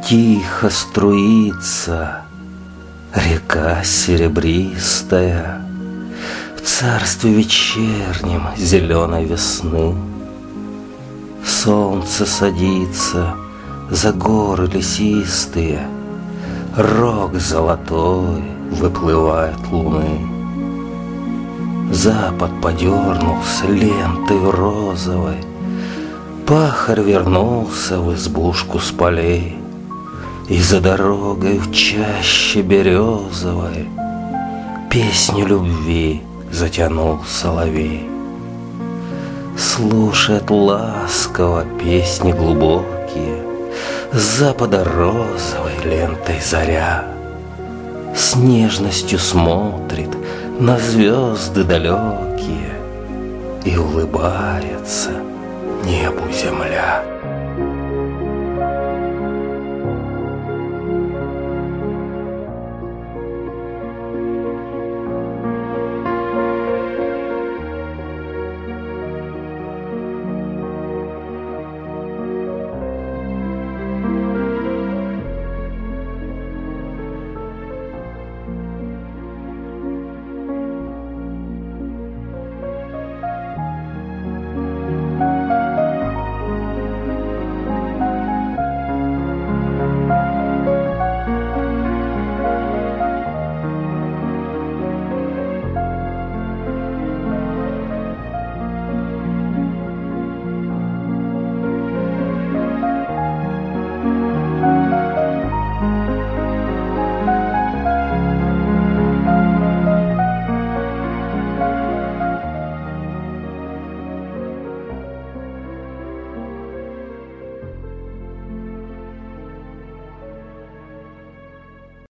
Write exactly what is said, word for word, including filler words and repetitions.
Тихо струится река серебристая в царстве вечернем зеленой весны. Солнце садится за горы лесистые, рог золотой выплывает луны. Запад подернулся лентой розовой, пахарь вернулся в избушку с полей, и за дорогой в чаще березовой песню любви затянул соловей. Слушает ласково песни глубокие, с запада розовой лентой заря, с нежностью смотрит на звезды далекие, и улыбается небу земля.